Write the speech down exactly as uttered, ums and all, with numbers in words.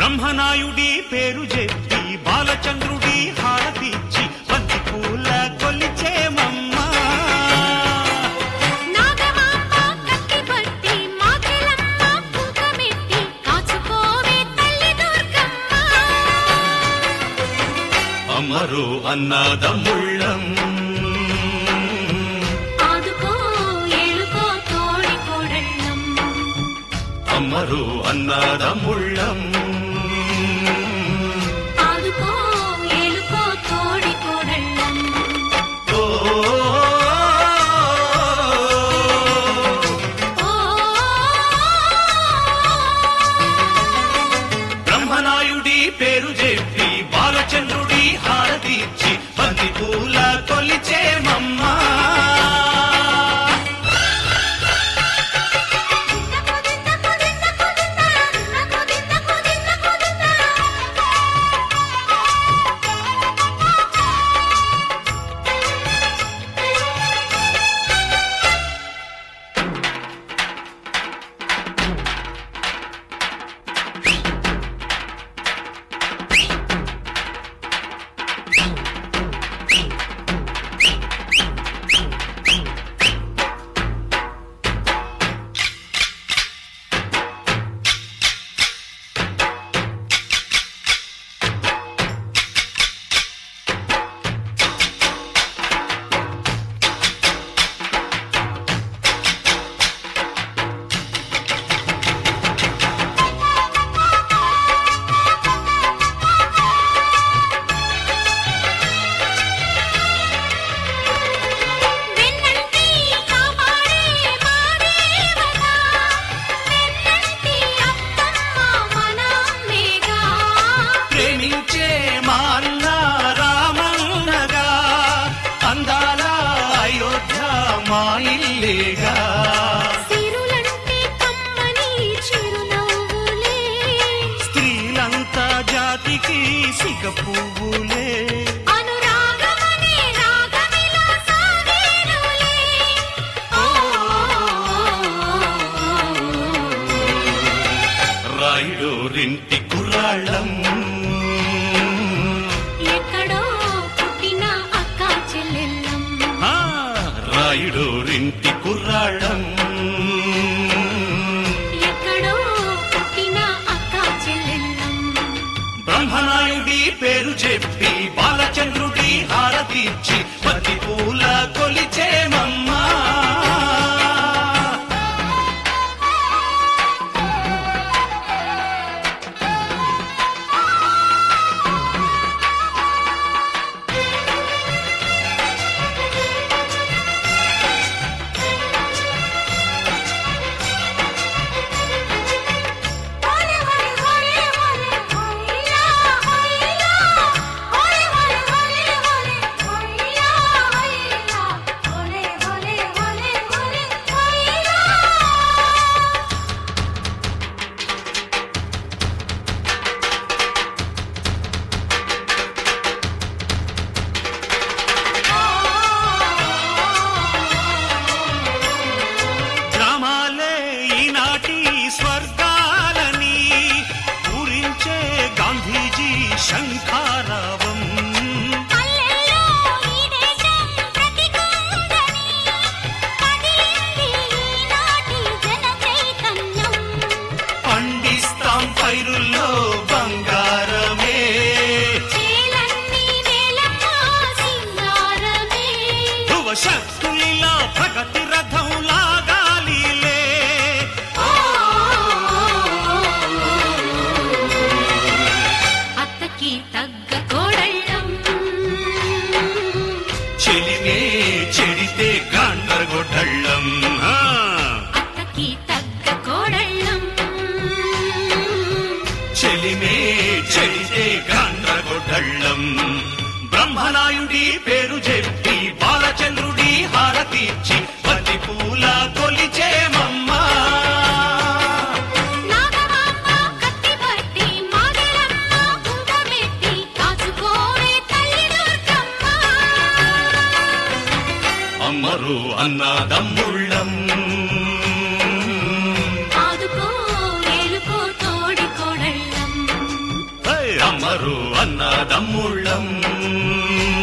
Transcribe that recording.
బ్రహ్మనాయుడి పేరు చెప్పి బాలచంద్రుడి హారతిచ్చి బంతి పూల కొలిచేమమ్మ. నాగమాంబ కత్తిపట్టి మాకెలమ్మ కుంకమెట్టి కాచుకోవే తల్లి దుర్గమ్మ. అమ్మరు అన్నదమ్ముళ్ళం ఆదుకో ఏలుకో తోడి కోడళ్ళం. అమ్మరు అన్నదమ్ముళ్ళం ఆదుకో ఏలుకో తోడి కోడళ్ళం. ఓ ఓ బ్రహ్మనాయుడి పేరు చెప్పి బాలచంద్రుడి హారతిచ్చి బంతి పూల కొలిచేమమ్మ. వెన్నంటి కాపాడే మా దేవత, వెన్నంటి అత్తమ్మ మన అమ్మేగా. ప్రేమించే మా అన్న రామన్నగా అందాల అయోధ్య మా ఇల్లేగా. సిరులంటే కమ్మని చిరునవ్వులే, స్త్రీలంతా జాతికి సిగ పువ్వులే. అనురాగమనే రాగమిలా సాగేనులే. ఓ రాయుడోరింటి కుర్రాళ్ళం ఎక్కడో పుట్టిన అక్క చెల్లెళ్ళం. ఆ, రాయుడోరింటి కుర్రాళ్ళం ఎక్కడో పుట్టిన అక్క చెల్లెళ్ళం. బ్రహ్మనాయుడి పేరు చెప్పి బాలచంద్రుడి హారతిచ్చి బంతి పూల కొలిచేమమ్మ. ఓలే ఓలే ఓలే ఓలే ఓయిలా ఓయిలా. ఓలే ఓలే ఓలే ఓలే ఓయిలా ఓయిలా. ఓలే ఓలే ఓలే ఓలే ఓయిలా. గ్రామాలే ఈనాటి స్వర్గాలని పూరించే గాంధీజీ శంఖారావం. పల్లెల్లో ఈ దేశం ప్రతికుందని కదిలింది ఈనాటి జన చైతన్యం. పండిస్తాం పైరుల్లో బంగారమే. చేలన్నీ నేలమ్మ సింగారమే. ధ్రువ శక్తులిలా ప్రగతి రథం లాగాలిలే. అత్తకి తగ్గ కోడళ్ళం చెలిమే చెడితే గాండరగొడ్డళ్ళం. ఆ, అత్తకి తగ్గ కోడళ్ళం చెలిమే చెడితే గాండరగొడ్డళ్ళం. బ్రహ్మనాయుడి పేరు చెప్పి బాలచంద్రుడి హారతిచ్చి బంతి పూల కొలిచేమమ్మ. నాగమాంబ కత్తిపట్టి మాగెలమ్మ కుంకమెట్టి కాచుకోవే తల్లి దుర్గమ్మ. అమ్మరు అన్నదమ్ముళ్ళం ఆదుకో ఏలుకో తోడి కోడళ్ళం. అమ్మరు అన్నదమ్ముళ్ళం